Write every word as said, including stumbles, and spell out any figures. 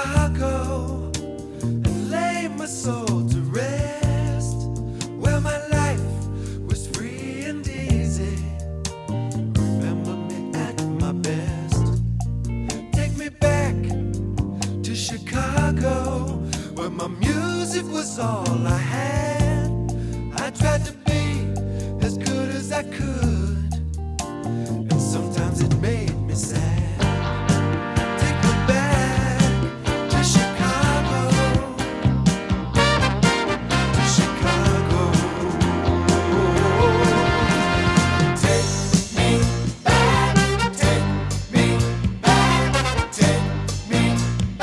Chicago and lay my soul to rest, where my life was free and easy. Remember me at my best. Take me back to Chicago, where my music was all I had.